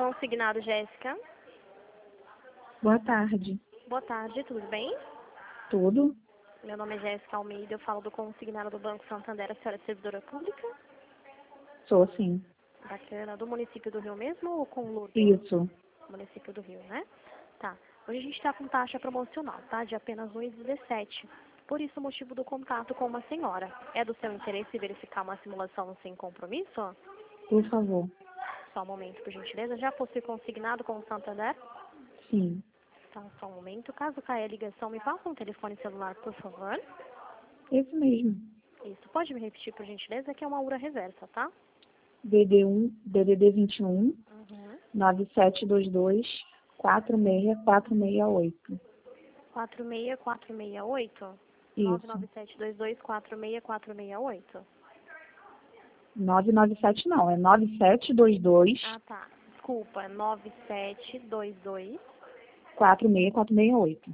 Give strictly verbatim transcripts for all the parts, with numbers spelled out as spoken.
Consignado, Jéssica. Boa tarde. Boa tarde, tudo bem? Tudo? Meu nome é Jéssica Almeida, eu falo do Consignado do Banco Santander. A senhora é servidora pública? Sou sim. Bacana. Do município do Rio mesmo ou com Lourdes? Isso. Município do Rio, né? Tá. Hoje a gente está com taxa promocional, tá? De apenas um vírgula dezessete. Por isso o motivo do contato com uma senhora. É do seu interesse verificar uma simulação sem compromisso? Por favor. Só um momento, por gentileza. Já possui consignado com o Santander? Sim. Tá, só um momento. Caso caia a ligação, me passa um telefone celular, por favor. Esse mesmo. Isso. Pode me repetir, por gentileza, que é uma U R A reversa, tá? D D um, D D D vinte e um, Uhum. nove sete dois dois, quatro seis quatro seis oito. quatro seis quatro seis oito? nove Isso. nove sete dois dois quatro seis quatro seis oito? nove nove sete não, é nove sete dois dois, Ah, tá. Desculpa, nove sete dois dois. quatro seis quatro seis oito.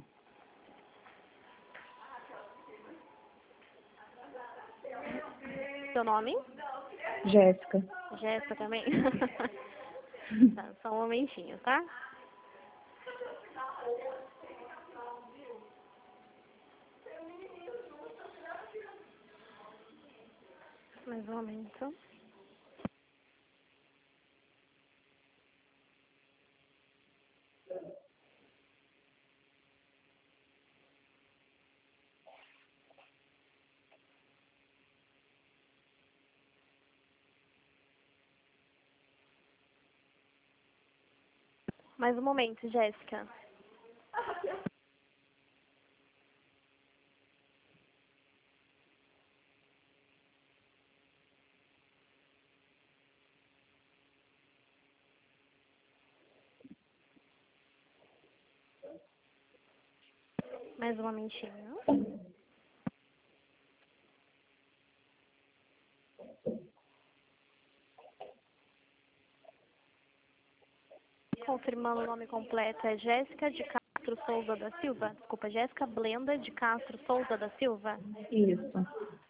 Seu nome? Jéssica. Jéssica também? Tá, só um momentinho, tá? Mais um momento. Mais um momento, Jéssica. Mais um momentinho. Confirmando o nome completo, é Jéssica de Castro Souza da Silva. Desculpa, Jéssica Blenda de Castro Souza da Silva. Isso.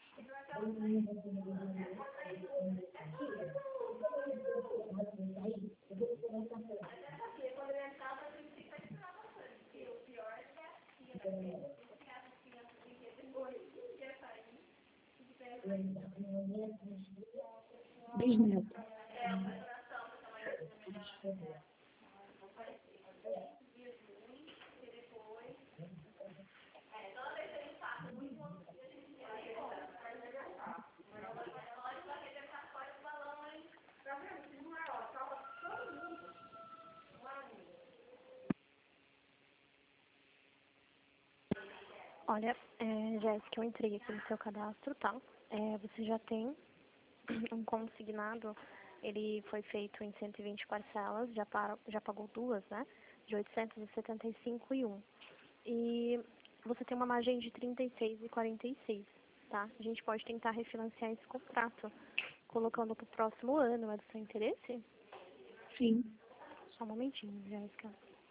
Bisneto. Olha, é, Jéssica, eu entrei aqui no seu cadastro, tá? É, você já tem um consignado, ele foi feito em cento e vinte parcelas, já, para, já pagou duas, né? De oitocentos e setenta e cinco e um. E você tem uma margem de trinta e seis e quarenta e seis, tá? A gente pode tentar refinanciar esse contrato, colocando para o próximo ano. É do seu interesse? Sim. Só um momentinho, Jéssica.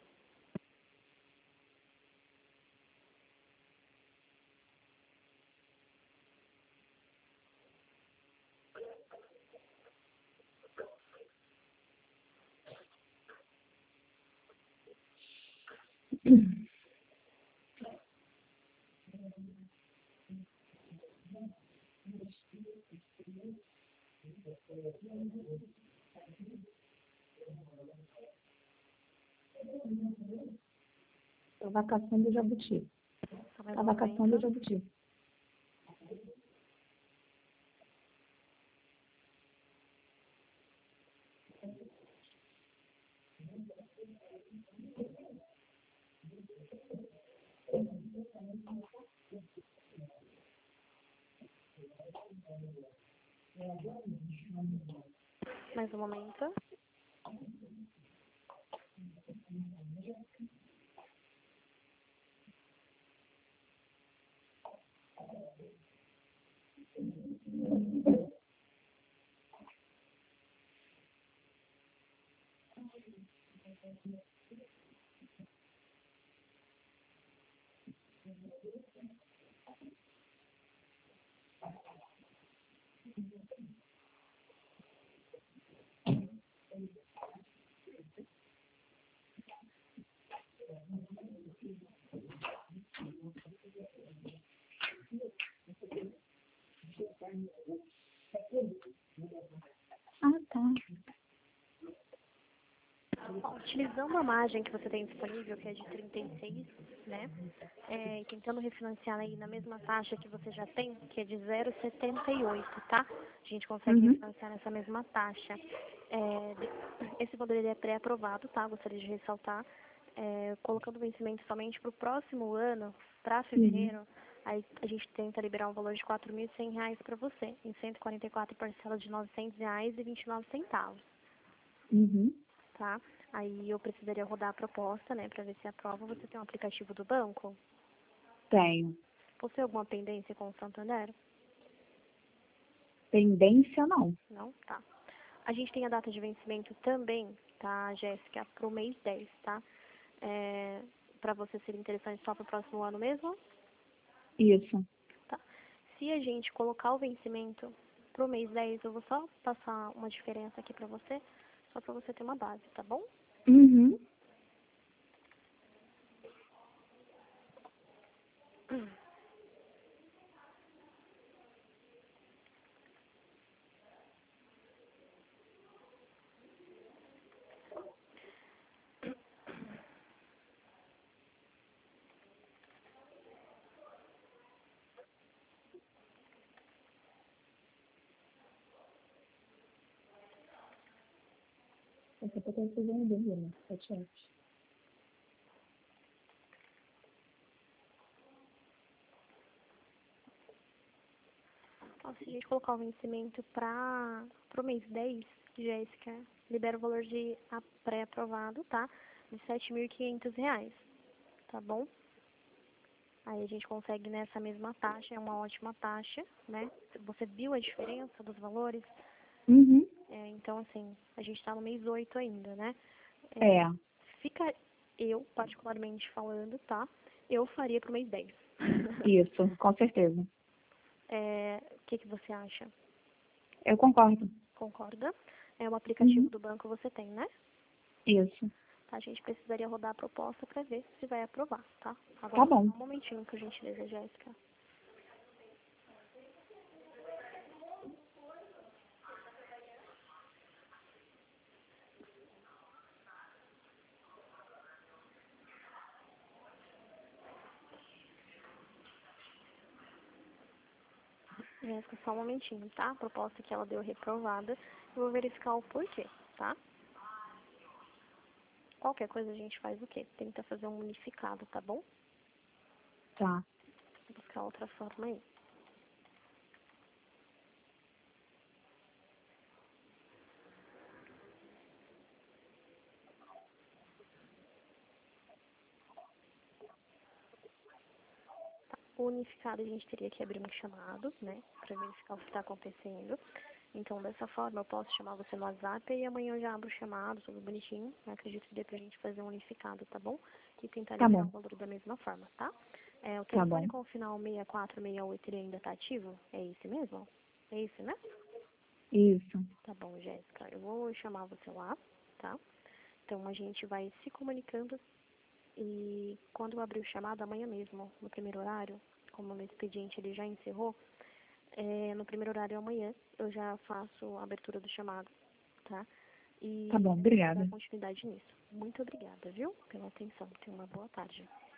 A vacação do Jabuti. Só mais A um vacação do momento. Jabuti. Mais um momento. Ah, tá. Ó, utilizando a margem que você tem disponível, que é de trinta e seis, né? É, e tentando refinanciar aí na mesma taxa que você já tem, que é de zero vírgula setenta e oito, tá? A gente consegue Uhum. refinanciar nessa mesma taxa. É, de- esse valor ele é pré-aprovado, tá? Gostaria de ressaltar. É, colocando vencimento somente para o próximo ano, para Uhum. fevereiro, aí a gente tenta liberar um valor de quatro mil e cem reais para você, em cento e quarenta e quatro parcelas de novecentos reais e vinte e nove centavos, Uhum. tá? Aí eu precisaria rodar a proposta, né, para ver se aprova. Você tem um aplicativo do banco? Tenho. Possui alguma pendência com o Santander? Pendência, não. Não? Tá. A gente tem a data de vencimento também, tá, Jéssica, para o mês dez, tá? É, para você ser interessante só para o próximo ano mesmo? Isso. Tá. Se a gente colocar o vencimento para o mês dez, eu vou só passar uma diferença aqui para você, só para você ter uma base, tá bom? Uhum. Essa aqui eu tô fazendo bem, né? Sete anos. Ó, se a gente colocar o vencimento para o mês dez, Jéssica, libera o valor de a- pré-aprovado, tá? De sete mil e quinhentos reais, tá bom? Aí a gente consegue nessa mesma taxa, é uma ótima taxa, né? Você viu a diferença dos valores? Uhum. É, então, assim, a gente está no mês oito ainda, né? É, É, fica, eu, particularmente falando, tá? Eu faria pro mês dez. isso, com certeza. É, o que, que você acha? Eu concordo. Concorda? É um aplicativo Uhum. do banco você tem, né? Isso. A gente precisaria rodar a proposta para ver se vai aprovar, tá? Tá Agora, bom. só um momentinho, por gentileza, Jéssica. Jéssica, só um momentinho, tá? A proposta que ela deu reprovada. Eu vou verificar o porquê, tá? Qualquer coisa a gente faz o quê? Tenta fazer um unificado, tá bom? Tá. Vou buscar outra forma aí. O unificado a gente teria que abrir um chamado, né? Pra verificar o que está acontecendo. Então, dessa forma, eu posso chamar você no WhatsApp e amanhã eu já abro o chamado, tudo bonitinho. Eu acredito que dê pra gente fazer um unificado, tá bom? E tentar Tá liberar bom. o valor da mesma forma, tá? É, o Tá telefone bom. com o final seis quatro seis oito, ele ainda tá ativo? É esse mesmo? É esse, né? Isso. Tá bom, Jéssica. Eu vou chamar você lá, tá? Então, a gente vai se comunicando e quando eu abrir o chamado, amanhã mesmo, no primeiro horário, como o meu expediente ele já encerrou, é, no primeiro horário amanhã eu já faço a abertura do chamado, tá? Tá E bom, a gente vai dar obrigada. continuidade nisso. Muito obrigada, viu? Pela atenção. Tenha uma boa tarde.